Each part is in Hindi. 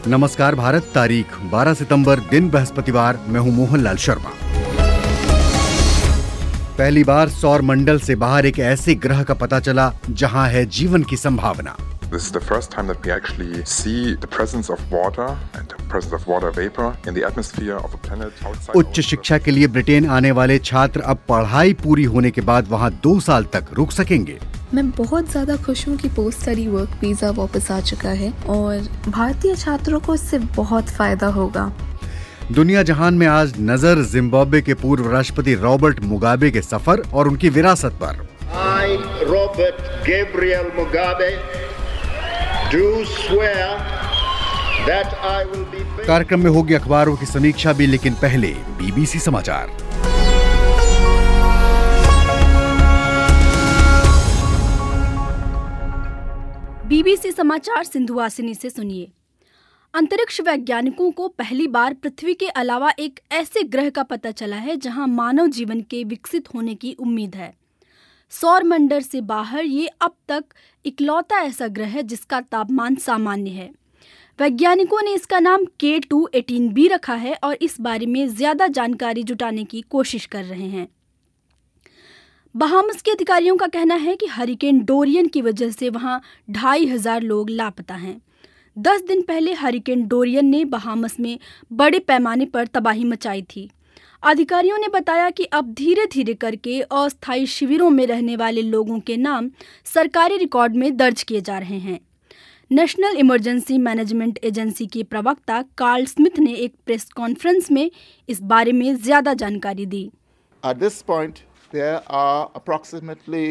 नमस्कार भारत, तारीख 12 सितंबर, दिन बृहस्पतिवार। मैं हूं मोहनलाल शर्मा। पहली बार सौर मंडल से बाहर एक ऐसे ग्रह का पता चला जहां है जीवन की संभावना। This is the first time that we actually see the presence of water and the presence of water vapor in the atmosphere of a planet outside. उच्च शिक्षा के लिए ब्रिटेन आने वाले छात्र अब पढ़ाई पूरी होने के बाद वहां 2 साल तक रुक सकेंगे। मैं बहुत ज़्यादा खुश हूँ कि पोस्ट स्टडी वर्क वीज़ा वापस आ चुका है और भारतीय छात्रों को इससे बहुत फायदा होगा। दुनिया जहान में आज नजर जिम्बाब्वे के पूर्व राष्ट्रपति रॉबर्ट मुगाबे के सफर और उनकी विरासत पर। I, Robert Gabriel Mugabe, do swear that I will be faithful. कार्यक्रम में होगी अखबारों की समीक्षा भी, लेकिन पहले बीबीसी समाचार। बीबीसी समाचार सिंधुवासिनी से सुनिए। अंतरिक्ष वैज्ञानिकों को पहली बार पृथ्वी के अलावा एक ऐसे ग्रह का पता चला है जहां मानव जीवन के विकसित होने की उम्मीद है। सौर मंडल से बाहर ये अब तक इकलौता ऐसा ग्रह है जिसका तापमान सामान्य है। वैज्ञानिकों ने इसका नाम K2-18b रखा है और इस बारे में ज्यादा जानकारी जुटाने की कोशिश कर रहे हैं। बहामस के अधिकारियों का कहना है कि हरिकेन डोरियन की वजह से वहां 2500 लोग लापता हैं। 10 दिन पहले हरिकेन डोरियन ने बहामस में बड़े पैमाने पर तबाही मचाई थी। अधिकारियों ने बताया कि अब धीरे धीरे करके अस्थायी शिविरों में रहने वाले लोगों के नाम सरकारी रिकॉर्ड में दर्ज किए जा रहे हैं। नेशनल इमरजेंसी मैनेजमेंट एजेंसी के प्रवक्ता कार्ल स्मिथ ने एक प्रेस कॉन्फ्रेंस में इस बारे में ज्यादा जानकारी दी। At this point, there are approximately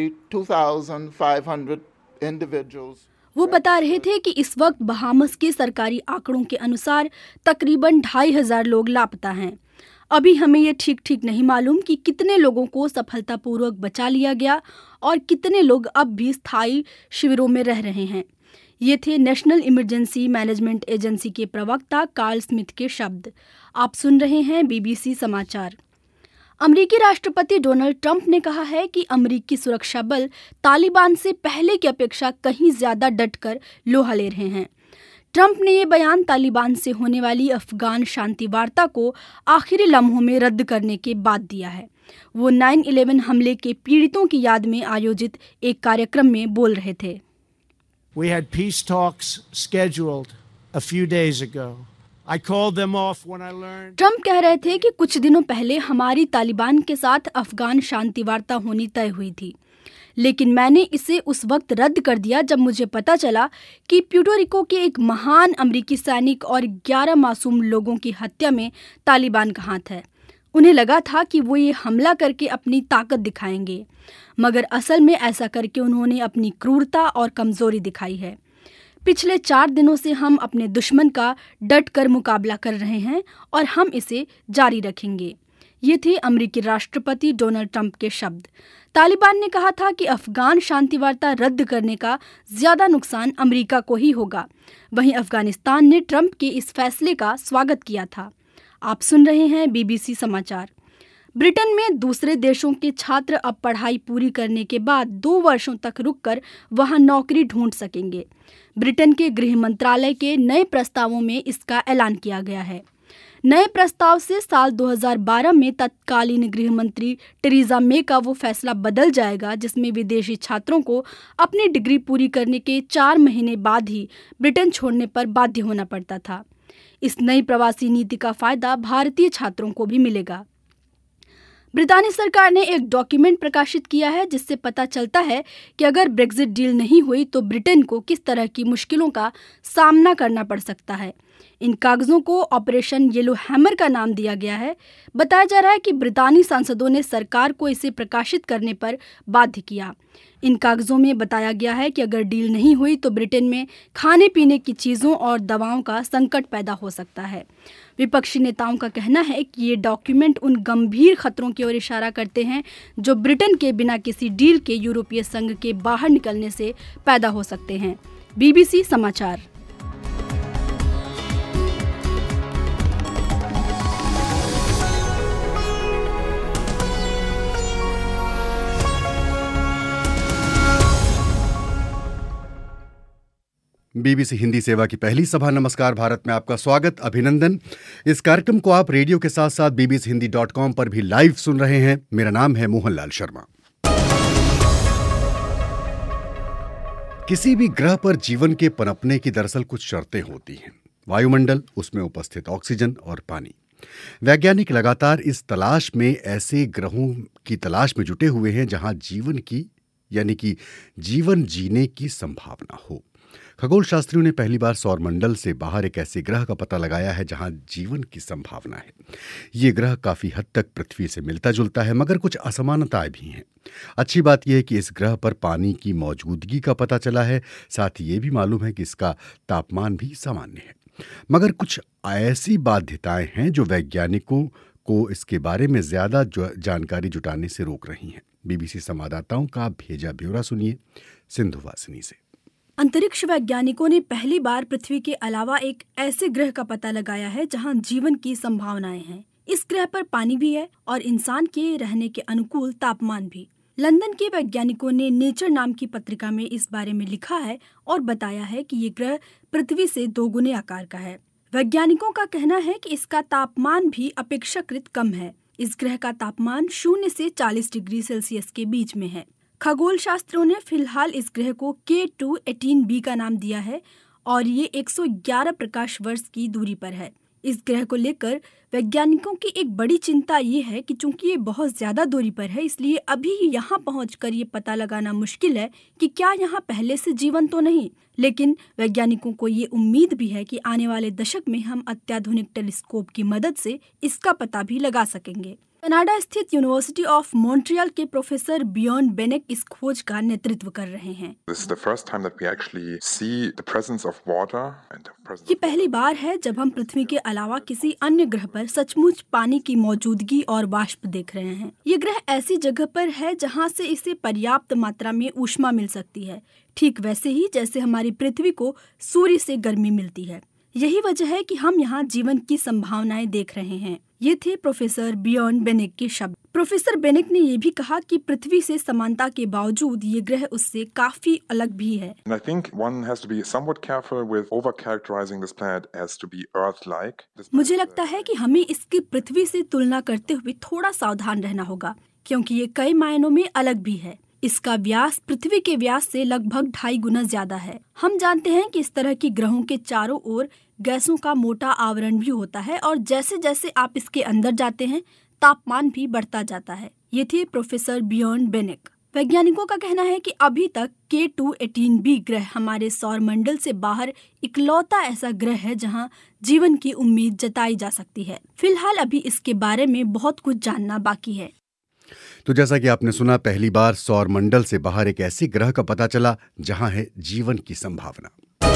2,500 individuals. वो बता रहे थे कि इस वक्त बहामस के सरकारी आंकड़ों के अनुसार तकरीबन 2500 लोग लापता हैं। अभी हमें ये ठीक नहीं मालूम कि कितने लोगों को सफलतापूर्वक बचा लिया गया और कितने लोग अब भी स्थायी शिविरों में रह रहे हैं। ये थे नेशनल इमरजेंसी मैनेजमेंट एजेंसी के प्रवक्ता कार्ल स्मिथ के शब्द। आप सुन रहे हैं बीबीसी समाचार। अमेरिकी राष्ट्रपति डोनाल्ड ट्रंप ने कहा है कि अमेरिकी सुरक्षा बल तालिबान से पहले की अपेक्षा कहीं ज्यादा डटकर लोहा ले रहे हैं। ट्रंप ने ये बयान तालिबान से होने वाली अफगान शांति वार्ता को आखिरी लम्हों में रद्द करने के बाद दिया है। वो 9/11 हमले के पीड़ितों की याद में आयोजित एक कार्यक्रम में बोल रहे थे। We had peace talks scheduled a few days ago. I called them off when I learned. Trump कह रहे थे कि कुछ दिनों पहले हमारी तालिबान के साथ अफगान शांति वार्ता होनी तय हुई थी, लेकिन मैंने इसे उस वक्त रद्द कर दिया जब मुझे पता चला कि प्यूर्टो के एक महान अमेरिकी सैनिक और 11 मासूम लोगों की हत्या में तालिबान का हाथ है। उन्हें लगा था कि वो ये हमला करके अपनी ताकत दिखाएंगे, मगर असल में ऐसा करके उन्होंने अपनी क्रूरता और कमजोरी दिखाई है। पिछले 4 दिनों से हम अपने दुश्मन का डट कर मुकाबला कर रहे हैं और हम इसे जारी रखेंगे। ये थे अमेरिकी राष्ट्रपति डोनाल्ड ट्रंप के शब्द। तालिबान ने कहा था कि अफगान शांति वार्ता रद्द करने का ज्यादा नुकसान अमेरिका को ही होगा। वहीं अफगानिस्तान ने ट्रंप के इस फैसले का स्वागत किया था। आप सुन रहे हैं बीबीसी समाचार। ब्रिटेन में दूसरे देशों के छात्र अब पढ़ाई पूरी करने के बाद 2 वर्षों तक रुककर वहां नौकरी ढूंढ सकेंगे। ब्रिटेन के गृह मंत्रालय के नए प्रस्तावों में इसका ऐलान किया गया है। नए प्रस्ताव से साल 2012 में तत्कालीन गृह मंत्री टेरेसा मे का वो फैसला बदल जाएगा जिसमें विदेशी छात्रों को अपनी डिग्री पूरी करने के 4 महीने बाद ही ब्रिटेन छोड़ने पर बाध्य होना पड़ता था। इस नई प्रवासी नीति का फायदा भारतीय छात्रों को भी मिलेगा। ब्रितानी सरकार ने एक डॉक्यूमेंट प्रकाशित किया है जिससे पता चलता है कि अगर ब्रेक्जिट डील नहीं हुई तो ब्रिटेन को किस तरह की मुश्किलों का सामना करना पड़ सकता है। इन कागजों को ऑपरेशन येलो हैमर का नाम दिया गया है। बताया जा रहा है कि ब्रितानी सांसदों ने सरकार को इसे प्रकाशित करने पर बाध्य किया। इन कागजों में बताया गया है कि अगर डील नहीं हुई तो ब्रिटेन में खाने पीने की चीज़ों और दवाओं का संकट पैदा हो सकता है। विपक्षी नेताओं का कहना है कि ये डॉक्यूमेंट उन गंभीर खतरों की ओर इशारा करते हैं जो ब्रिटेन के बिना किसी डील के यूरोपीय संघ के बाहर निकलने से पैदा हो सकते हैं। बीबीसी समाचार। बीबीसी हिंदी सेवा की पहली सभा नमस्कार भारत में आपका स्वागत, अभिनंदन। इस कार्यक्रम को आप रेडियो के साथ साथ bbchindi.com पर भी लाइव सुन रहे हैं। मेरा नाम है मोहनलाल शर्मा। किसी भी ग्रह पर जीवन के पनपने की दरअसल कुछ शर्तें होती हैं। वायुमंडल, उसमें उपस्थित ऑक्सीजन और पानी। वैज्ञानिक लगातार इस तलाश में ऐसे ग्रहों की तलाश में जुटे हुए हैं जहां जीवन की यानी कि जीवन जीने की संभावना हो। खगोल शास्त्रियों ने पहली बार सौरमंडल से बाहर एक ऐसे ग्रह का पता लगाया है जहां जीवन की संभावना है। ये ग्रह काफी हद तक पृथ्वी से मिलता जुलता है, मगर कुछ असमानताएं भी हैं। अच्छी बात यह है कि इस ग्रह पर पानी की मौजूदगी का पता चला है, साथ ही ये भी मालूम है कि इसका तापमान भी सामान्य है। मगर कुछ ऐसी बाध्यताएं हैं जो वैज्ञानिकों को इसके बारे में ज्यादा जानकारी जुटाने से रोक रही हैं। बीबीसी संवाददाताओं का भेजा ब्यौरा सुनिए सिंधु वासनी से। अंतरिक्ष वैज्ञानिकों ने पहली बार पृथ्वी के अलावा एक ऐसे ग्रह का पता लगाया है जहां जीवन की संभावनाएं हैं। इस ग्रह पर पानी भी है और इंसान के रहने के अनुकूल तापमान भी। लंदन के वैज्ञानिकों ने नेचर नाम की पत्रिका में इस बारे में लिखा है और बताया है कि ये ग्रह पृथ्वी से 2 गुने आकार का है। वैज्ञानिकों का कहना है कि इसका तापमान भी अपेक्षाकृत कम है। इस ग्रह का तापमान 0 से 40 डिग्री सेल्सियस के बीच में है। खगोल शास्त्रियों ने फिलहाल इस ग्रह को K2-18b का नाम दिया है और ये 111 प्रकाश वर्ष की दूरी पर है। इस ग्रह को लेकर वैज्ञानिकों की एक बड़ी चिंता ये है कि चूंकि ये बहुत ज्यादा दूरी पर है, इसलिए अभी यहाँ पहुंचकर ये पता लगाना मुश्किल है कि क्या यहाँ पहले से जीवन तो नहीं। लेकिन वैज्ञानिकों को ये उम्मीद भी है कि आने वाले दशक में हम अत्याधुनिक टेलीस्कोप की मदद से इसका पता भी लगा सकेंगे। कनाडा स्थित यूनिवर्सिटी ऑफ मॉन्ट्रियल के प्रोफेसर बियॉन बेनेक इस खोज का नेतृत्व कर रहे हैं। ये पहली बार है जब हम पृथ्वी के अलावा किसी अन्य ग्रह पर सचमुच पानी की मौजूदगी और वाष्प देख रहे हैं। ये ग्रह ऐसी जगह पर है जहां से इसे पर्याप्त मात्रा में ऊष्मा मिल सकती है, ठीक वैसे ही जैसे हमारी पृथ्वी को सूर्य से गर्मी मिलती है। यही वजह है कि हम यहाँ जीवन की संभावनाएं देख रहे हैं। ये थे प्रोफेसर बियॉन बेनेक के शब्द। प्रोफेसर बेनेक ने ये भी कहा कि पृथ्वी से समानता के बावजूद ये ग्रह उससे काफी अलग भी है। मुझे लगता है कि हमें इसकी पृथ्वी से तुलना करते हुए थोड़ा सावधान रहना होगा, क्योंकि ये कई मायनों में अलग भी है। इसका व्यास पृथ्वी के व्यास से लगभग 2.5 गुना ज्यादा है। हम जानते हैं कि इस तरह की ग्रहों के चारों ओर गैसों का मोटा आवरण भी होता है और जैसे जैसे आप इसके अंदर जाते हैं तापमान भी बढ़ता जाता है। ये थे प्रोफेसर बियॉन बेनेक। वैज्ञानिकों का कहना है कि अभी तक K2-18b ग्रह हमारे सौरमंडल से बाहर इकलौता ऐसा ग्रह है जहां जीवन की उम्मीद जताई जा सकती है। फिलहाल अभी इसके बारे में बहुत कुछ जानना बाकी है। तो जैसा कि आपने सुना, पहली बार सौरमंडल से बाहर एक ऐसे ग्रह का पता चला जहां है जीवन की संभावना।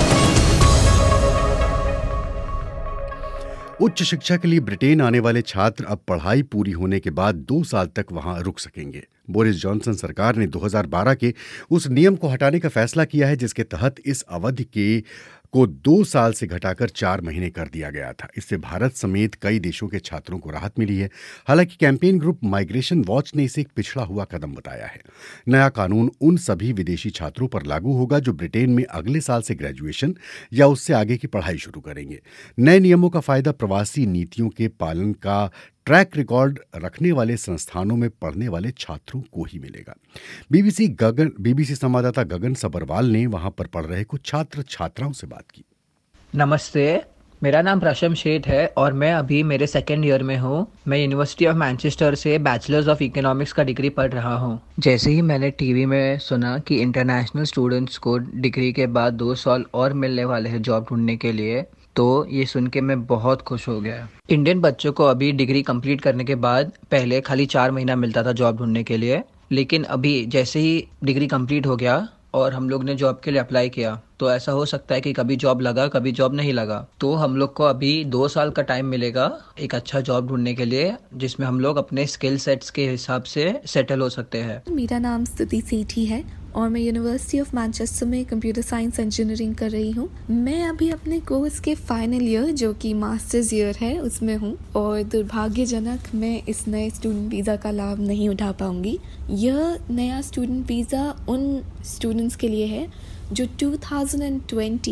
उच्च शिक्षा के लिए ब्रिटेन आने वाले छात्र अब पढ़ाई पूरी होने के बाद 2 साल तक वहां रुक सकेंगे। बोरिस जॉनसन सरकार ने 2012 के उस नियम को हटाने का फैसला किया है जिसके तहत इस अवधि को 2 साल से घटाकर 4 महीने कर दिया गया था। इससे भारत समेत कई देशों के छात्रों को राहत मिली है। हालांकि कैंपेन ग्रुप माइग्रेशन वॉच ने इसे एक पिछड़ा हुआ कदम बताया है। नया कानून उन सभी विदेशी छात्रों पर लागू होगा जो ब्रिटेन में अगले साल से ग्रेजुएशन या उससे आगे की पढ़ाई शुरू करेंगे। नए नियमों का फायदा प्रवासी नीतियों के पालन का ट्रैक रिकॉर्ड रखने वाले संस्थानों में पढ़ने वाले छात्रों को ही मिलेगा। बीबीसी संवाददाता गगन सबरवाल ने वहां पर पढ़ रहे कुछ छात्र छात्राओं से बात की। नमस्ते, मेरा नाम प्रशम शेठ है और मैं अभी मेरे 2nd ईयर में हूँ। मैं यूनिवर्सिटी ऑफ मैनचेस्टर से बैचलर्स ऑफ इकोनॉमिक्स का डिग्री पढ़ रहा हूँ। जैसे ही मैंने टीवी में सुना कि इंटरनेशनल स्टूडेंट्स को डिग्री के बाद 2 साल और मिलने वाले हैं जॉब ढूंढने के लिए, तो ये सुन के मैं बहुत खुश हो गया। इंडियन बच्चों को अभी डिग्री कंप्लीट करने के बाद पहले खाली 4 महीना मिलता था जॉब ढूंढने के लिए, लेकिन अभी जैसे ही डिग्री कंप्लीट हो गया और हम लोग ने जॉब के लिए अप्लाई किया तो ऐसा हो सकता है कि कभी जॉब लगा कभी जॉब नहीं लगा। तो हम लोग को अभी 2 साल का टाइम मिलेगा एक अच्छा जॉब ढूंढने के लिए, जिसमें हम लोग अपने स्किल सेट्स के हिसाब से सेटल हो सकते हैं। मेरा नाम स्तुति सेठी है और मैं यूनिवर्सिटी ऑफ मैनचेस्टर में कंप्यूटर साइंस इंजीनियरिंग कर रही हूँ। मैं अभी अपने कोर्स के फाइनल ईयर जो कि मास्टर्स ईयर है उसमें हूँ और दुर्भाग्यजनक मैं इस नए स्टूडेंट वीज़ा का लाभ नहीं उठा पाऊँगी। यह नया स्टूडेंट वीज़ा उन स्टूडेंट्स के लिए है जो 2020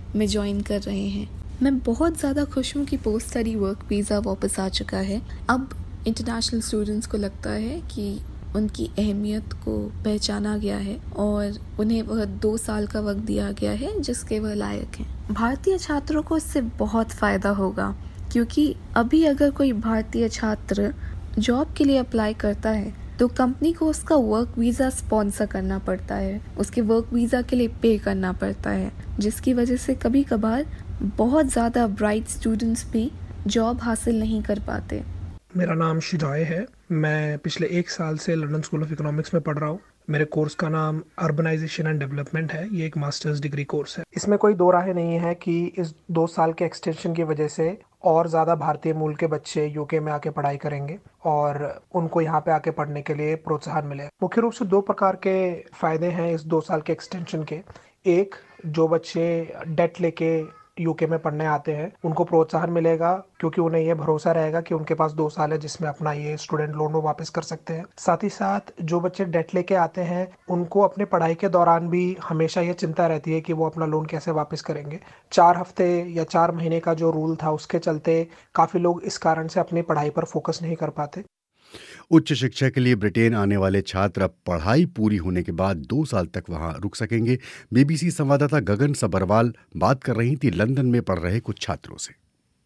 में ज्वाइन कर रहे हैं। मैं बहुत ज़्यादा खुश हूँ कि पोस्ट स्टडी वर्क वीज़ा वापस आ चुका है। अब इंटरनेशनल स्टूडेंट्स को लगता है कि उनकी अहमियत को पहचाना गया है और उन्हें वह 2 साल का वक्त दिया गया है जिसके वह लायक हैं। भारतीय छात्रों को इससे बहुत फ़ायदा होगा, क्योंकि अभी अगर कोई भारतीय छात्र जॉब के लिए अप्लाई करता है तो कंपनी को उसका वर्क वीज़ा स्पॉन्सर करना पड़ता है, उसके वर्क वीज़ा के लिए पे करना पड़ता है, जिसकी वजह से कभी कभार बहुत ज़्यादा ब्राइट स्टूडेंट्स भी जॉब हासिल नहीं कर पाते। मेरा नाम शिजाए है। मैं पिछले 1 साल से लंदन स्कूल ऑफ इकोनॉमिक्स में पढ़ रहा हूँ। मेरे कोर्स का नाम अर्बनाइजेशन एंड डेवलपमेंट है। ये एक मास्टर्स डिग्री कोर्स है। इसमें कोई दो राहें नहीं है कि इस 2 साल के एक्सटेंशन की वजह से और ज़्यादा भारतीय मूल के बच्चे यूके में आके पढ़ाई करेंगे और उनको यहाँ पे आके पढ़ने के लिए प्रोत्साहन मिले। मुख्य रूप से 2 प्रकार के फ़ायदे हैं इस 2 साल के एक्सटेंशन के। एक, जो बच्चे डेट लेके यूके में पढ़ने आते हैं उनको प्रोत्साहन मिलेगा, क्योंकि उन्हें ये भरोसा रहेगा कि उनके पास 2 साल है जिसमें अपना ये स्टूडेंट लोन वो वापस कर सकते हैं। साथ ही साथ जो बच्चे डेट लेके आते हैं उनको अपने पढ़ाई के दौरान भी हमेशा ये चिंता रहती है कि वो अपना लोन कैसे वापस करेंगे। 4 हफ्ते या 4 महीने का जो रूल था उसके चलते काफ़ी लोग इस कारण से अपनी पढ़ाई पर फोकस नहीं कर पाते। उच्च शिक्षा के लिए ब्रिटेन आने वाले छात्र अब पढ़ाई पूरी होने के बाद 2 साल तक वहां रुक सकेंगे। बीबीसी संवाददाता गगन सबरवाल बात कर रही थी लंदन में पढ़ रहे कुछ छात्रों से।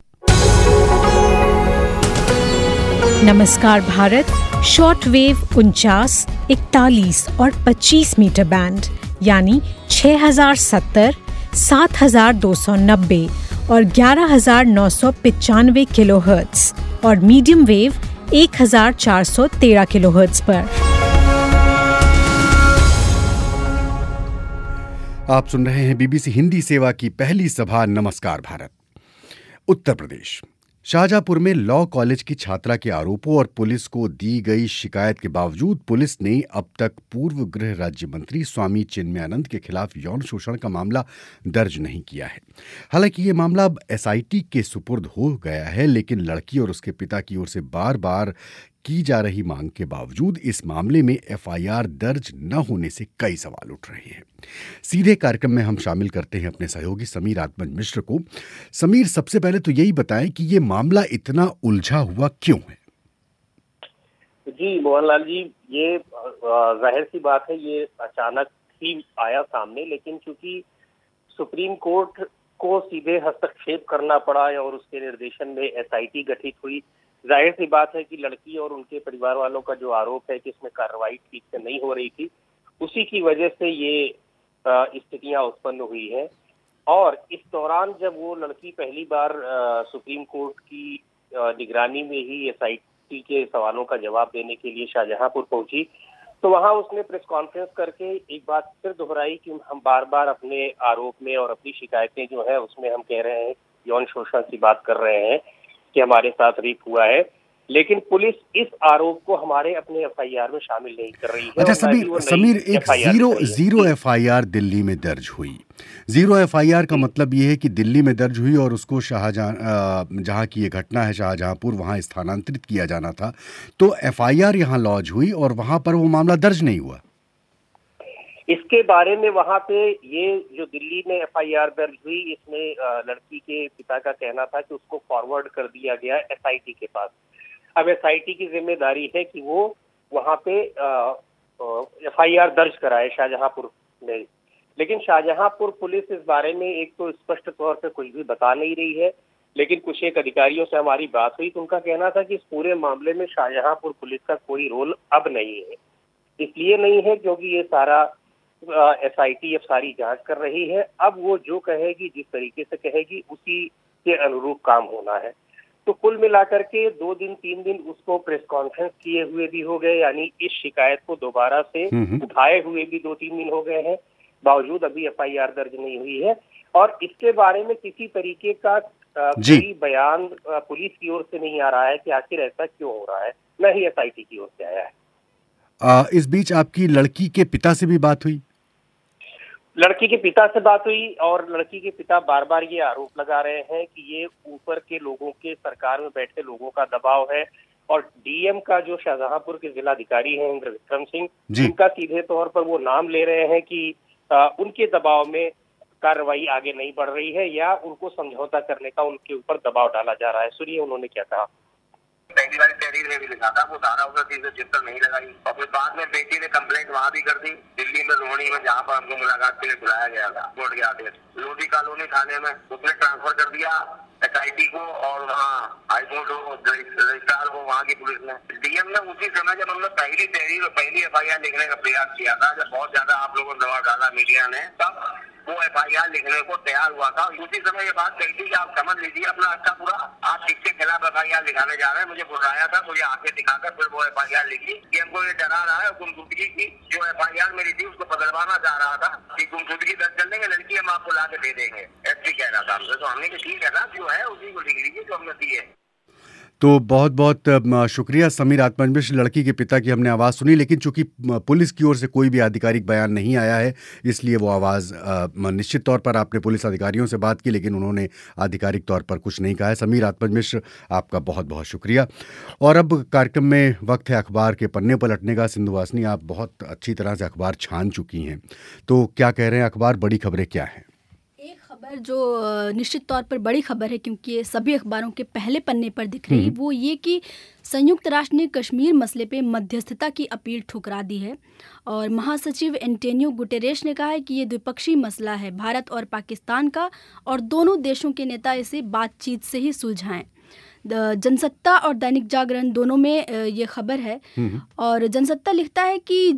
नमस्कार भारत। शॉर्टवेव 49, 41 और 25 मीटर बैंड यानी 6070, 7290 और 11995 किलोहर्ट्ज और मीडियम वेव 1413 किलोहर्ट्ज पर। आप सुन रहे हैं बीबीसी हिंदी सेवा की पहली सभा नमस्कार भारत। उत्तर प्रदेश शाहजहांपुर में लॉ कॉलेज की छात्रा के आरोपों और पुलिस को दी गई शिकायत के बावजूद पुलिस ने अब तक पूर्व गृह राज्य मंत्री स्वामी चिन्मयानंद के खिलाफ यौन शोषण का मामला दर्ज नहीं किया है। हालांकि ये मामला अब एसआईटी के सुपुर्द हो गया है, लेकिन लड़की और उसके पिता की ओर से बार बार की जा रही मांग के बावजूद इस मामले में एफआईआर दर्ज न होने से कई सवाल उठ रहे हैं। सीधे कार्यक्रम में हम शामिल करते हैं अपने सहयोगी समीर आत्मज मिश्र को। समीर, सबसे पहले तो यही बताएं कि ये मामला इतना उलझा हुआ क्यों है? जी मोहनलाल जी, ये जाहिर सी बात है, ये अचानक ही आया सामने, लेकिन चूंकि सुप्रीम कोर्ट को सीधे हस्तक्षेप करना पड़ा और उसके निर्देशन में एसआईटी गठित हुई, जाहिर सी बात है कि लड़की और उनके परिवार वालों का जो आरोप है कि इसमें कार्रवाई ठीक से नहीं हो रही थी, उसी की वजह से ये स्थितियां उत्पन्न हुई हैं। और इस दौरान जब वो लड़की पहली बार सुप्रीम कोर्ट की निगरानी में ही एसआईटी के सवालों का जवाब देने के लिए शाहजहांपुर पहुंची, तो वहां उसने प्रेस कॉन्फ्रेंस करके एक बात फिर दोहराई कि हम बार बार अपने आरोप में और अपनी शिकायतें जो है उसमें हम कह रहे हैं, यौन शोषण की बात कर रहे हैं कि हमारे साथ रेप हुआ है, लेकिन पुलिस इस आरोप को हमारे अपने एफआईआर में शामिल नहीं कर रही है। अच्छा समीर, एक जीरो एफआईआर दिल्ली में दर्ज हुई। जीरो एफआईआर का मतलब ये है कि दिल्ली में दर्ज हुई और उसको जहाँ की ये घटना है शाहजहांपुर, वहाँ स्थानांतरित किया जाना था, तो एफआईआर यहाँ लॉन्च हुई और वहाँ पर वो मामला दर्ज नहीं हुआ। इसके बारे में वहां पे ये जो दिल्ली में एफआईआर दर्ज हुई, इसमें लड़की के पिता का कहना था कि उसको फॉरवर्ड कर दिया गया एसआईटी के पास। अब एसआईटी की जिम्मेदारी है कि वो वहां पे एफआईआर दर्ज कराए शाहजहांपुर में, लेकिन शाहजहांपुर पुलिस इस बारे में एक तो स्पष्ट तौर पे कुछ भी बता नहीं रही है, लेकिन कुछ एक अधिकारियों से हमारी बात हुई तो उनका कहना था कि इस पूरे मामले में शाहजहांपुर पुलिस का कोई रोल अब नहीं है। इसलिए नहीं है क्योंकि ये सारा एसआईटी अब सारी जांच कर रही है। अब वो जो कहेगी, जिस तरीके से कहेगी, उसी के अनुरूप काम होना है। तो कुल मिलाकर के 2 दिन 3 दिन उसको प्रेस कॉन्फ्रेंस किए हुए भी हो गए, यानी इस शिकायत को दोबारा से उठाए हुए भी 2-3 दिन हो गए हैं, बावजूद अभी एफआईआर दर्ज नहीं हुई है। और इसके बारे में किसी तरीके का कोई बयान पुलिस की ओर से नहीं आ रहा है कि आखिर ऐसा क्यों हो रहा है, न ही एसआईटी की ओर से आया है। इस बीच आपकी लड़की के पिता से भी बात हुई? लड़की के पिता से बात हुई और लड़की के पिता बार बार ये आरोप लगा रहे हैं कि ये ऊपर के लोगों के, सरकार में बैठे लोगों का दबाव है, और डीएम का जो शाहजहांपुर के जिलाधिकारी हैं इंद्र विक्रम सिंह, उनका सीधे तौर पर वो नाम ले रहे हैं कि उनके दबाव में कार्रवाई आगे नहीं बढ़ रही है या उनको समझौता करने का उनके ऊपर दबाव डाला जा रहा है। सुनिए उन्होंने क्या कहा। पहली बार तहरीर में भी लिखा था, वो धारा 376 नहीं लगाई और फिर बाद में बेटी ने कंप्लेंट वहाँ भी कर दी, दिल्ली में रोहिणी में, जहाँ पर हमको मुलाकात के लिए बुलाया गया था कोर्ट के आदेश। लोधी कॉलोनी थाने में उसने ट्रांसफर कर दिया SIT को और वहाँ हाईकोर्ट रजिस्ट्रार को, वहाँ की पुलिस ने। DM ने उसी समय जब हमने पहली तहरीर और पहली FIR लिखने का प्रयास किया था, जब बहुत ज्यादा आप लोगों ने दबाव डाला मीडिया ने, तब वो FIR लिखने को तैयार हुआ था। उसी समय ये बात कही थी कि आप समझ लीजिए अपना अच्छा पूरा, आप किसके खिलाफ FIR लिखाने जा रहे हैं। मुझे बुलाया था, मुझे आंखें दिखाकर फिर वो FIR लिखी कि हमको ये डरा रहा है गुमशुदगी की, जो FIR मेरी थी उसको बदलवाना चाह रहा था कि गुमशुदगी दर्ज कर देंगे, लड़की हम आपको ला के दे देंगे, SP कह रहा था हमसे। तो हमने कहा ठीक है ना, जो है उसी को लिख लीजिए जो हमने दी है। तो बहुत बहुत शुक्रिया समीर आत्मज मिश्र, लड़की के पिता की हमने आवाज़ सुनी, लेकिन चूंकि पुलिस की ओर से कोई भी आधिकारिक बयान नहीं आया है इसलिए वो आवाज़ निश्चित तौर पर आपने पुलिस अधिकारियों से बात की लेकिन उन्होंने आधिकारिक तौर पर कुछ नहीं कहा है। समीर आत्मज मिश्र, आपका बहुत बहुत शुक्रिया। और अब कार्यक्रम में वक्त है अखबार के पन्ने पलटने का। सिंधुवासिनी, आप बहुत अच्छी तरह से अखबार छान चुकी हैं, तो क्या कह रहे हैं अखबार, बड़ी खबरें क्या हैं? खबर जो निश्चित तौर पर बड़ी खबर है क्योंकि ये सभी अखबारों के पहले पन्ने पर दिख रही, वो ये कि संयुक्त राष्ट्र ने कश्मीर मसले पे मध्यस्थता की अपील ठुकरा दी है और महासचिव एंटोनियो गुटेरेश ने कहा है कि ये द्विपक्षीय मसला है भारत और पाकिस्तान का और दोनों देशों के नेता इसे बातचीत से ही सुलझाएं। जनसत्ता और दैनिक जागरण दोनों में ये खबर है और जनसत्ता लिखता है कि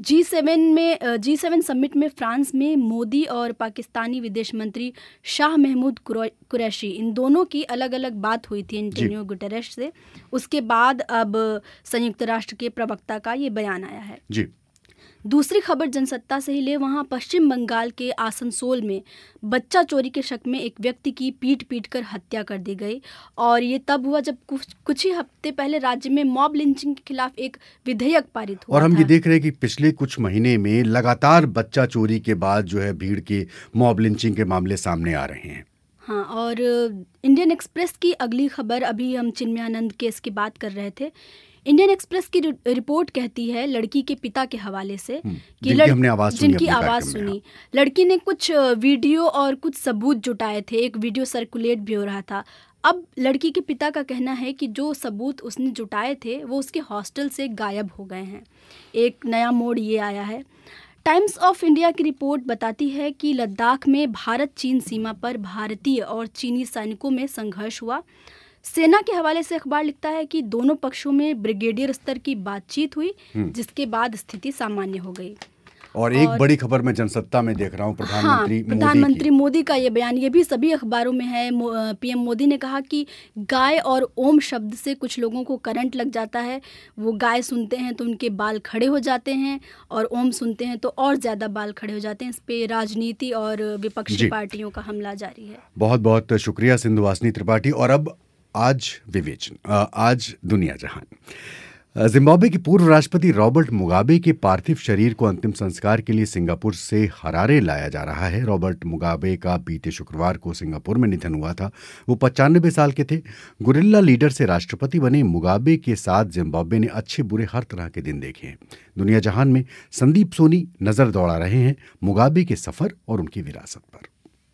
G7 समिट में फ्रांस में मोदी और पाकिस्तानी विदेश मंत्री शाह महमूद कुरैशी, इन दोनों की अलग अलग बात हुई थी एंटोनियो गुटेरेश से। उसके बाद अब संयुक्त राष्ट्र के प्रवक्ता का ये बयान आया है। जी। दूसरी खबर जनसत्ता से ही ले, वहाँ पश्चिम बंगाल के आसनसोल में बच्चा चोरी के शक में एक व्यक्ति की पीट कर हत्या कर दी गई और ये तब हुआ जब कुछ ही हफ्ते पहले राज्य में मॉब लिंचिंग के खिलाफ एक विधेयक पारित हुआ। और हम ये देख रहे हैं कि पिछले कुछ महीने में लगातार बच्चा चोरी के बाद जो है भीड़ के मॉब लिंचिंग के मामले सामने आ रहे हैं। हाँ, और इंडियन एक्सप्रेस की अगली खबर, अभी हम चिन्मयानंद केस की बात कर रहे थे, इंडियन एक्सप्रेस की रिपोर्ट कहती है लड़की के पिता के हवाले से कि जिनकी आवाज़ सुनी, लड़की ने कुछ वीडियो और कुछ सबूत जुटाए थे, एक वीडियो सर्कुलेट भी हो रहा था। अब लड़की के पिता का कहना है कि जो सबूत उसने जुटाए थे वो उसके हॉस्टल से गायब हो गए हैं। एक नया मोड़ ये आया है। टाइम्स ऑफ इंडिया की रिपोर्ट बताती है कि लद्दाख में भारत चीन सीमा पर भारतीय और चीनी सैनिकों में संघर्ष हुआ। सेना के हवाले से अखबार लिखता है कि दोनों पक्षों में ब्रिगेडियर स्तर की बातचीत हुई जिसके बाद स्थिति सामान्य हो गई। और एक बड़ी खबर मैं जनसत्ता में देख रहा हूँ, प्रधानमंत्री मोदी का ये बयान, ये भी सभी अखबारों में है। PM मोदी ने कहा कि गाय और ओम शब्द से कुछ लोगों को करंट लग जाता है, वो गाय सुनते हैं तो उनके बाल खड़े हो जाते हैं और ओम सुनते हैं तो और ज़्यादा बाल खड़े हो जाते हैं। इस पे राजनीति और विपक्षी पार्टियों का हमला जारी है। बहुत बहुत शुक्रिया सिंधुवासिनी त्रिपाठी। और अब आज विवेचन, आज दुनिया जहान। जिम्बाब्वे के पूर्व राष्ट्रपति रॉबर्ट मुगाबे के पार्थिव शरीर को अंतिम संस्कार के लिए सिंगापुर से हरारे लाया जा रहा है। रॉबर्ट मुगाबे का बीते शुक्रवार को सिंगापुर में निधन हुआ था। वो 95 साल के थे। गुरिल्ला लीडर से राष्ट्रपति बने मुगाबे के साथ जिम्बाब्वे ने अच्छे बुरे हर तरह के दिन देखे हैं। दुनिया जहान में संदीप सोनी नजर दौड़ा रहे हैं मुगाबे के सफर और उनकी विरासत पर।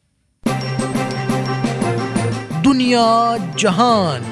दुनिया जहान।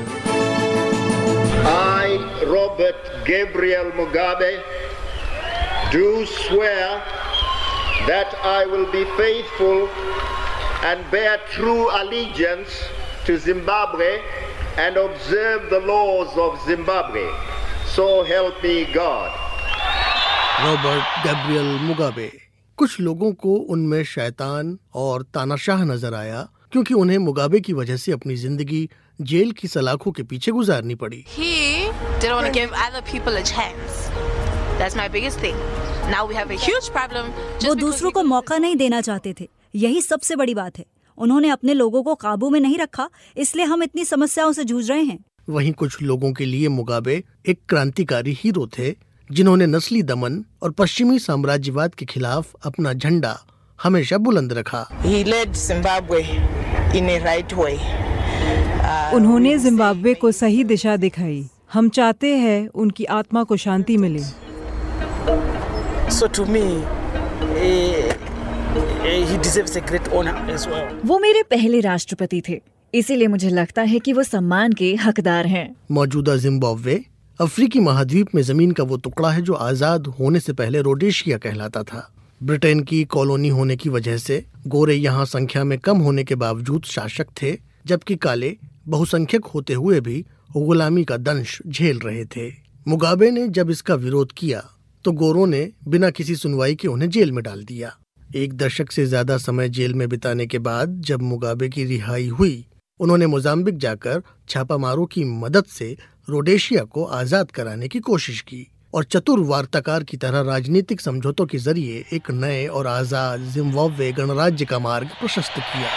I, Robert Gabriel Mugabe, do swear that I will be faithful and bear true allegiance to Zimbabwe and observe the laws of Zimbabwe. So help me God. Robert Gabriel Mugabe. कुछ लोगों को उनमें शैतान और तानाशाह नजर आया क्योंकि उन्हें मुगाबे की वजह से अपनी जिंदगी जेल की सलाखों के पीछे गुजारनी पड़ी। He didn't want to give other people a chance. That's my biggest thing. Now we have a huge problem. वो दूसरों को मौका नहीं देना चाहते थे, यही सबसे बड़ी बात है। उन्होंने अपने लोगों को काबू में नहीं रखा, इसलिए हम इतनी समस्याओं से जूझ रहे हैं। वहीं कुछ लोगों के लिए मुगाबे एक क्रांतिकारी हीरो थे जिन्होंने नस्ली दमन और पश्चिमी साम्राज्यवाद के खिलाफ अपना झंडा हमेशा बुलंद रखा। He led Zimbabwe in a right way. उन्होंने जिम्बाब्वे को सही दिशा दिखाई। हम चाहते हैं उनकी आत्मा को शांति मिले। So to me, he deserves a great honor as well. वो मेरे पहले राष्ट्रपति थे, इसीलिए मुझे लगता है कि वो सम्मान के हकदार हैं। मौजूदा जिम्बाब्वे अफ्रीकी महाद्वीप में जमीन का वो टुकड़ा है जो आजाद होने से पहले रोडेशिया कहलाता था। ब्रिटेन की कॉलोनी होने की वजह से गोरे यहाँ संख्या में कम होने के बावजूद शासक थे, जबकि काले बहुसंख्यक होते हुए भी गुलामी का दंश झेल रहे थे। मुगाबे ने जब इसका विरोध किया तो गोरों ने बिना किसी सुनवाई के उन्हें जेल में डाल दिया। 1 दशक से ज्यादा समय जेल में बिताने के बाद जब मुगाबे की रिहाई हुई, उन्होंने मोजाम्बिक जाकर छापामारों की मदद से रोडेशिया को आजाद कराने की कोशिश की और चतुर वार्ताकार की तरह राजनीतिक समझौतों के जरिए एक नए और आजाद जिम्बाब्वे गणराज्य का मार्ग प्रशस्त किया।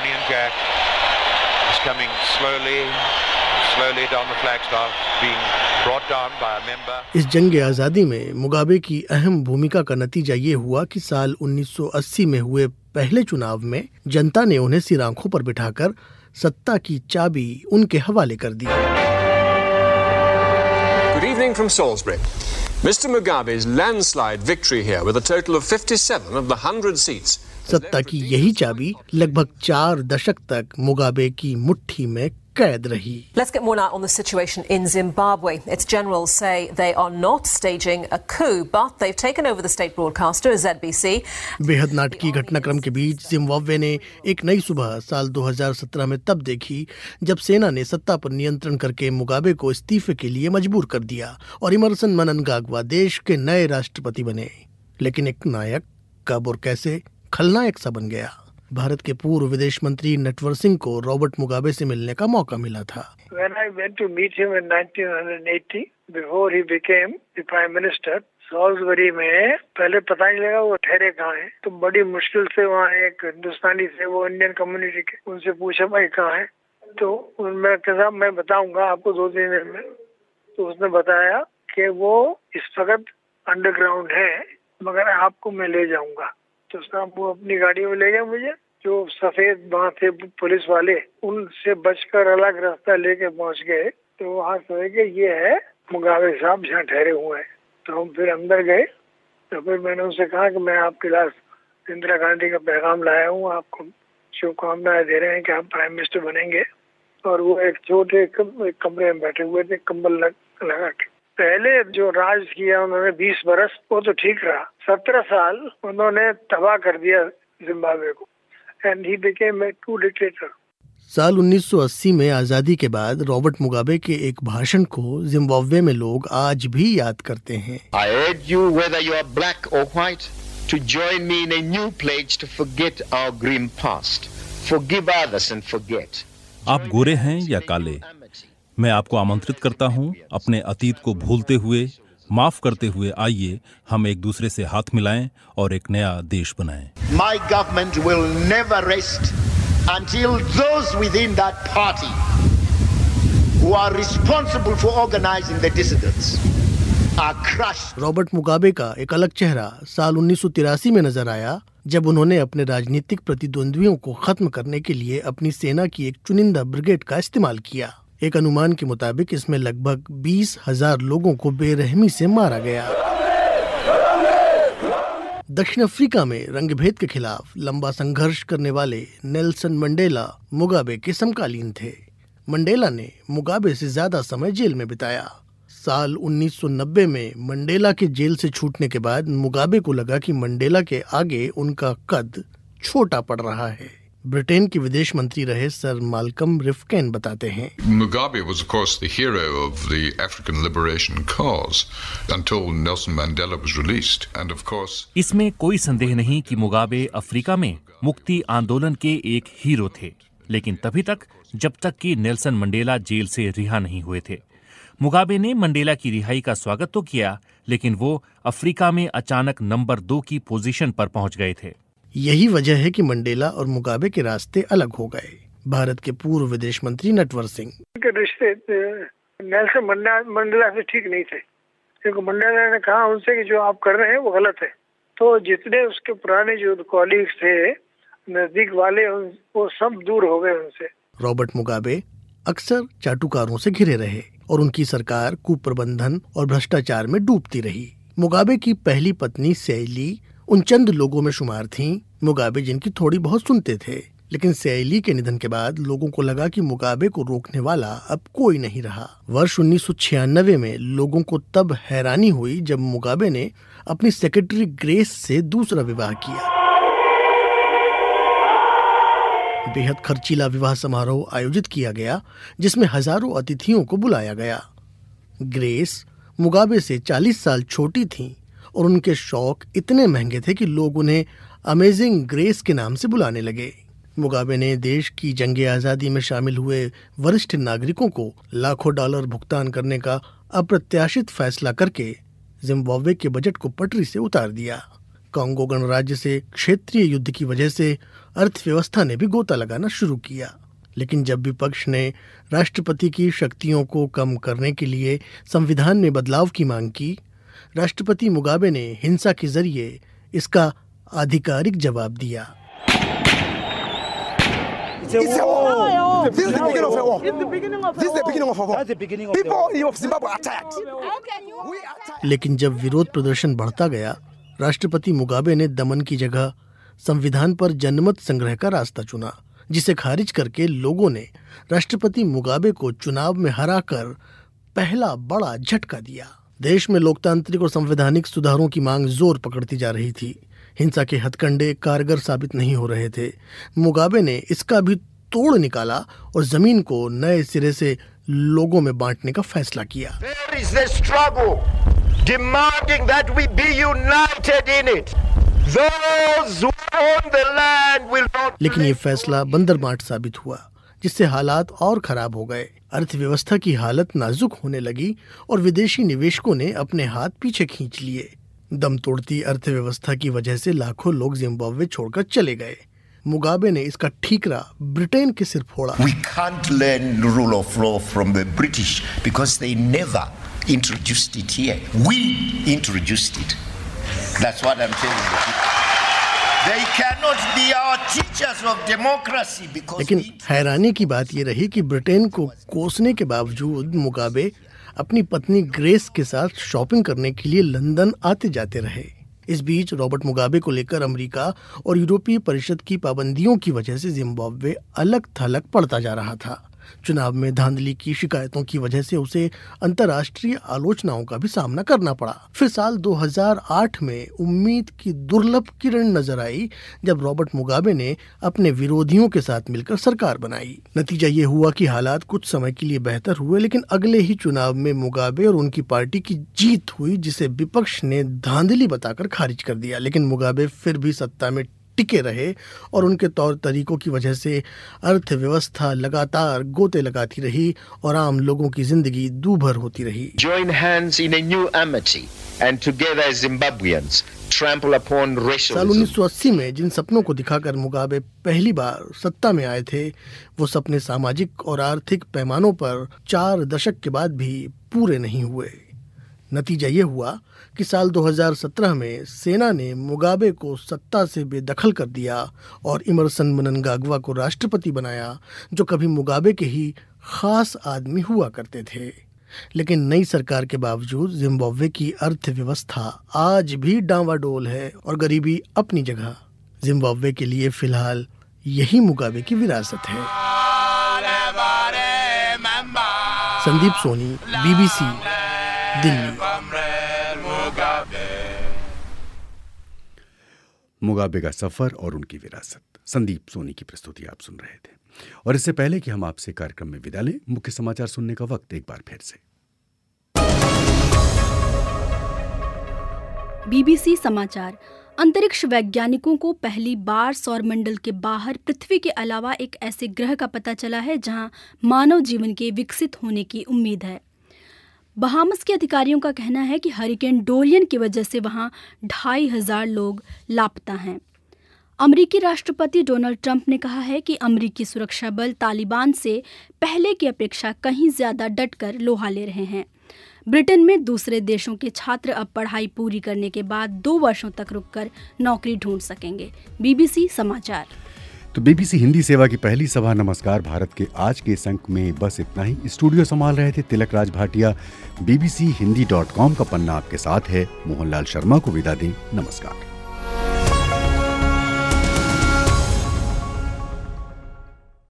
इस जंग आजादी में मुगाबे की अहम भूमिका का नतीजा ये हुआ कि साल 1980 में हुए पहले चुनाव में जनता ने उन्हें सिर आंखों पर बिठाकर सत्ता की चाबी उनके हवाले कर दी। Good evening from Salisbury. Mr. Mugabe's landslide victory here with a total of 57 of the 100 seats. सत्ता की यही चाबी लगभग 4 दशक तक मुगाबे की मुट्ठी में कैद रही। Let's get more now on the situation in Zimbabwe. Its generals say they are not staging a coup, but they've taken over the state broadcaster ZBC. बेहद नाटकीय घटनाक्रम के बीच जिम्बाब्वे ने एक नई सुबह साल 2017 में तब देखी जब सेना ने सत्ता पर नियंत्रण करके मुगाबे को इस्तीफे के लिए मजबूर कर दिया और इमरसन मनंगाग्वा देश के नए राष्ट्रपति बने। लेकिन एक नायक कब और कैसे खलनायक सा बन गया। भारत के पूर्व विदेश मंत्री नटवर सिंह को रॉबर्ट मुगाबे से मिलने का मौका मिला था। When I went to meet him in 1980, before he became the Prime Minister, सॉल्सबरी में पहले पता नहीं लगा वो ठहरे कहाँ हैं, तो बड़ी मुश्किल से वहाँ एक हिंदुस्तानी थे, वो इंडियन कम्युनिटी के, उनसे पूछा भाई कहाँ है, तो उनमें कहा मैं बताऊंगा आपको 2-3 दिन में। तो उसने बताया कि वो इस वक्त अंडरग्राउंड है, मगर आपको मैं ले जाऊंगा। तो साहब वो अपनी गाड़ी में ले गए मुझे, जो सफेद वहाँ थे पुलिस वाले, उनसे बचकर अलग रास्ता लेके पहुँच गए। तो वहाँ समझ के ये है मुगाबे साहब जहाँ ठहरे हुए हैं। तो हम फिर अंदर गए, तो फिर मैंने उनसे कहा कि मैं आपके पास इंदिरा गांधी का पैगाम लाया हूँ, आपको शुभकामनाएं दे रहे हैं कि आप प्राइम मिनिस्टर बनेंगे। और वो एक छोटे कमरे में बैठे हुए थे, कंबल लगा के। पहले जो राज किया उन्होंने 20 बरस, वो तो ठीक रहा। 17 साल उन्होंने तबाह कर दिया जिम्बाब्वे को, and he became a true dictator. साल 1980 में आजादी के बाद रॉबर्ट मुगाबे के एक भाषण को जिम्बाब्वे में लोग आज भी याद करते हैं। I urge you, whether you are black or white, to join me in a new pledge to forget our grim past, forgive others and forget. आप गोरे हैं या काले, मैं आपको आमंत्रित करता हूं, अपने अतीत को भूलते हुए, माफ करते हुए आइए हम एक दूसरे से हाथ मिलाएं और एक नया देश बनाएं। My government will never rest until those within that party who are responsible for organizing the dissidents are crushed. Robert Mugabe का एक अलग चेहरा साल 1983 में नजर आया, जब उन्होंने अपने राजनीतिक प्रतिद्वंद्वियों को खत्म करने के लिए अपनी सेना की एक चुनिंदा ब्रिगेड का इस्तेमाल किया। एक अनुमान के मुताबिक इसमें लगभग 20,000 लोगों को बेरहमी से मारा गया। दक्षिण अफ्रीका में रंगभेद के खिलाफ लंबा संघर्ष करने वाले नेल्सन मंडेला मुगाबे के समकालीन थे। मंडेला ने मुगाबे से ज्यादा समय जेल में बिताया। साल 1990 में मंडेला के जेल से छूटने के बाद मुगाबे को लगा कि मंडेला के आगे उनका कद छोटा पड़ रहा है। ब्रिटेन के विदेश मंत्री रहे सर माल्कम रिफकेन बताते हैं, Mugabe was of course the hero of the African liberation cause until Nelson Mandela was released, and of course इसमें कोई संदेह नहीं कि मुगाबे अफ्रीका में मुक्ति आंदोलन के एक हीरो थे, लेकिन तभी तक जब तक कि नेल्सन मंडेला जेल से रिहा नहीं हुए थे। मुगाबे ने मंडेला की रिहाई का स्वागत तो किया, लेकिन वो अफ्रीका में अचानक नंबर 2 की पोजीशन पर पहुंच गए थे। यही वजह है कि मंडेला और मुगाबे के रास्ते अलग हो गए। भारत के पूर्व विदेश मंत्री नटवर सिंह के रिश्ते नेल्सन मंडेला से ठीक नहीं थे, क्योंकि मंडेला ने कहा उनसे कि जो आप कर रहे हैं वो गलत है। तो जितने उसके पुराने जो कॉलीग्स थे, नजदीक वाले, वो सब दूर हो गए उनसे। रॉबर्ट मुगाबे अक्सर चाटुकारों से घिरे रहे और उनकी सरकार कुप्रबंधन और भ्रष्टाचार में डूबती रही। मुगाबे की पहली पत्नी सैली उन चंद लोगों में शुमार थीं मुगाबे जिनकी थोड़ी बहुत सुनते थे। लेकिन सैली के निधन के बाद लोगों को लगा कि मुगाबे को रोकने वाला अब कोई नहीं रहा। वर्ष 1996 में लोगों को तब हैरानी हुई जब मुगाबे ने अपनी सेक्रेटरी ग्रेस से दूसरा विवाह किया। बेहद खर्चीला विवाह समारोह आयोजित किया गया जिसमें हजारों अतिथियों को बुलाया गया। ग्रेस मुगाबे से 40 साल छोटी थीं और उनके शौक इतने महंगे थे कि लोग उन्हें अमेजिंग ग्रेस के नाम से बुलाने लगे। मुगाबे ने देश की जंग आज़ादी में शामिल हुए वरिष्ठ नागरिकों को लाखों डॉलर भुगतान करने का अप्रत्याशित फैसला करके जिम्बाब्वे के बजट को पटरी से उतार दिया। कांगो गणराज्य से क्षेत्रीय युद्ध की वजह से अर्थव्यवस्था ने भी गोता लगाना शुरू किया। लेकिन जब विपक्ष ने राष्ट्रपति की शक्तियों को कम करने के लिए संविधान में बदलाव की मांग की, राष्ट्रपति मुगाबे ने हिंसा के जरिए इसका आधिकारिक जवाब दिया। लेकिन जब विरोध प्रदर्शन बढ़ता गया, राष्ट्रपति मुगाबे ने दमन की जगह संविधान पर जनमत संग्रह का रास्ता चुना, जिसे खारिज करके लोगों ने राष्ट्रपति मुगाबे को चुनाव में हराकर पहला बड़ा झटका दिया। देश में लोकतांत्रिक और संवैधानिक सुधारों की मांग जोर पकड़ती जा रही थी। हिंसा के हथकंडे कारगर साबित नहीं हो रहे थे। मुगाबे ने इसका भी तोड़ निकाला और जमीन को नए सिरे से लोगों में बांटने का फैसला किया। There is a struggle demanding that we be united in it. Those who own the land will not. लेकिन ये फैसला बंदर बांट साबित हुआ, जिससे हालात और खराब हो गए। अर्थव्यवस्था की हालत नाजुक होने लगी और विदेशी निवेशकों ने अपने हाथ पीछे खींच लिए। दम तोड़ती अर्थव्यवस्था की वजह से लाखों लोग जिम्बाब्वे छोड़कर चले गए। मुगाबे ने इसका ठीकरा ब्रिटेन के सिर फोड़ा। We can't learn the rule of law from the British because they never introduced it here. We introduced it. That's what I'm telling you. They cannot be our teachers of democracy because. लेकिन हैरानी की बात ये रही कि ब्रिटेन को कोसने के बावजूद मुगाबे अपनी पत्नी ग्रेस के साथ शॉपिंग करने के लिए लंदन आते जाते रहे। इस बीच रॉबर्ट मुगाबे को लेकर अमेरिका और यूरोपीय परिषद की पाबंदियों की वजह से जिम्बाब्वे अलग थलग पड़ता जा रहा था। चुनाव में धांधली की शिकायतों की वजह से उसे अंतर्राष्ट्रीय आलोचनाओं का भी सामना करना पड़ा। फिर साल 2008 में उम्मीद की दुर्लभ किरण नजर आई जब रॉबर्ट मुगाबे ने अपने विरोधियों के साथ मिलकर सरकार बनाई। नतीजा ये हुआ कि हालात कुछ समय के लिए बेहतर हुए, लेकिन अगले ही चुनाव में मुगाबे और उनकी पार्टी की जीत हुई, जिसे विपक्ष ने धांधली बताकर खारिज कर दिया। लेकिन मुगाबे फिर भी सत्ता में टिके रहे और उनके तौर तरीकों की वजह से अर्थव्यवस्था लगातार गोते लगाती रही और आम लोगों की जिंदगी दूभर होती रही। Join hands in a new amity and together as Zimbabweans trample upon racialism. साल 1980 में जिन सपनों को दिखाकर मुगाबे पहली बार सत्ता में आए थे, वो सपने सामाजिक और आर्थिक पैमानों पर 4 दशक के बाद भी पूरे नहीं हुए। नतीजा ये हुआ कि साल 2017 में सेना ने मुगाबे को सत्ता से बेदखल कर दिया और इमरसन मनंगाग्वा को राष्ट्रपति बनाया, जो कभी मुगाबे के ही खास आदमी हुआ करते थे। लेकिन नई सरकार के बावजूद जिम्बाब्वे की अर्थव्यवस्था आज भी डांवाडोल है और गरीबी अपनी जगह। जिम्बाब्वे के लिए फिलहाल यही मुगाबे की विरासत है। संदीप सोनी, BBC, दिल्ली। मुगाबे का सफर और उनकी विरासत, संदीप सोनी की प्रस्तुति आप सुन रहे थे। और इससे पहले कि हम आपसे कार्यक्रम में विदा लें, मुख्य समाचार सुनने का वक्त एक बार फिर से। BBC समाचार। अंतरिक्ष वैज्ञानिकों को पहली बार सौरमंडल के बाहर पृथ्वी के अलावा एक ऐसे ग्रह का पता चला है जहां मानव जीवन के विकसित होने की उम्मीद है। बहामस के अधिकारियों का कहना है कि हरिकेन डोरियन की वजह से वहां 2500 लोग लापता हैं। अमेरिकी राष्ट्रपति डोनाल्ड ट्रंप ने कहा है कि अमेरिकी सुरक्षा बल तालिबान से पहले की अपेक्षा कहीं ज्यादा डटकर लोहा ले रहे हैं। ब्रिटेन में दूसरे देशों के छात्र अब पढ़ाई पूरी करने के बाद 2 वर्षों तक रुककर नौकरी ढूंढ सकेंगे। BBC समाचार। तो BBC हिंदी सेवा की पहली सभा नमस्कार भारत के आज के इस अंक में बस इतना ही। स्टूडियो संभाल रहे थे तिलक राज भाटिया। BBCHindi.com का पन्ना आपके साथ है। मोहनलाल शर्मा को विदा दें। नमस्कार।